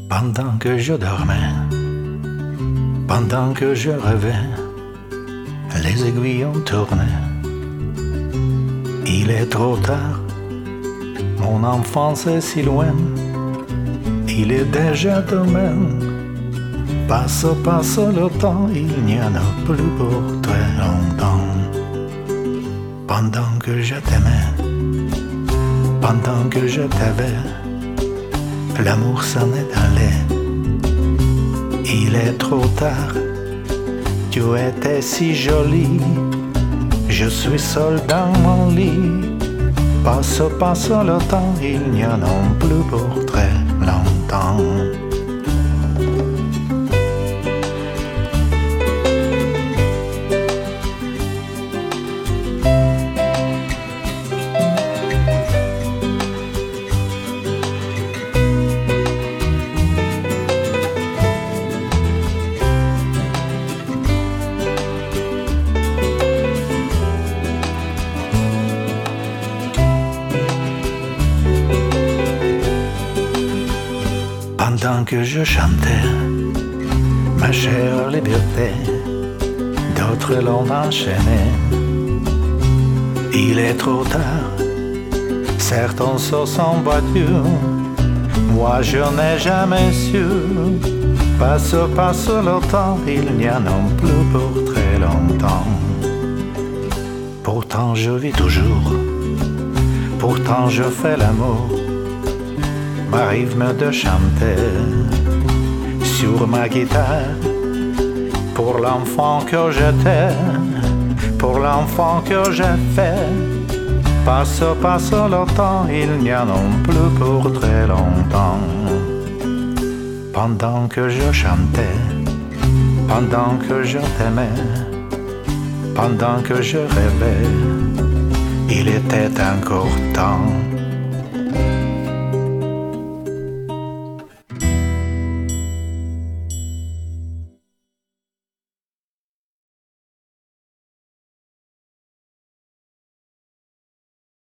Pendant que je dormais, pendant que je rêvais, les aiguillons tournaient. Il est trop tard, mon enfance est si loin, il est déjà demain. Passe le temps, il n'y en a plus pour très longtemps. Pendant que je t'aimais, pendant que je t'avais, l'amour s'en est allé. Il est trop tard, tu étais si jolie, je suis seul dans mon lit. Passe le temps, il n'y en a plus pour très longtemps. Pendant que je chantais ma chère liberté, d'autres l'ont enchaînée. Il est trop tard, certains se sont battus, moi je n'ai jamais su. Passe le temps, il n'y en a plus pour très longtemps. Pourtant je vis toujours, pourtant je fais l'amour. M'arrive-me de chanter sur ma guitare pour l'enfant que j'étais, pour l'enfant que j'ai fait. Passe le temps, il n'y en a plus pour très longtemps. Pendant que je chantais, pendant que je t'aimais, pendant que je rêvais, il était encore temps